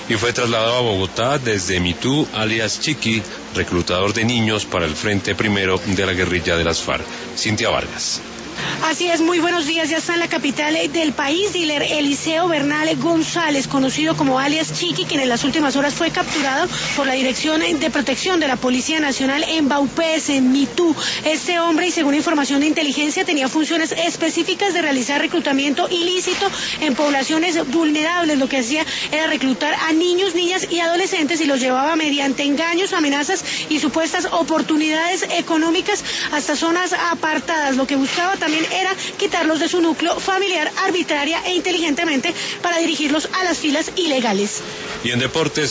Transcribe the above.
y fue trasladado a Bogotá desde Mitú, alias Chiqui, reclutador de niños para el Frente Primero de la guerrilla de las FARC. Cintia Vargas. Así es, muy buenos días, ya está en la capital del país, dealer Eliseo Bernal González, conocido como alias Chiqui, quien en las últimas horas fue capturado por la Dirección de Protección de la Policía Nacional en Baupés, en Mitú. Este hombre, y según información de inteligencia, tenía funciones específicas de realizar reclutamiento ilícito en poblaciones vulnerables. Lo que hacía era reclutar a niños, niñas y adolescentes y los llevaba mediante engaños, amenazas y supuestas oportunidades económicas hasta zonas apartadas. Lo que buscaba también era quitarlos de su núcleo familiar arbitraria e inteligentemente para dirigirlos a las filas ilegales. Y en deportes,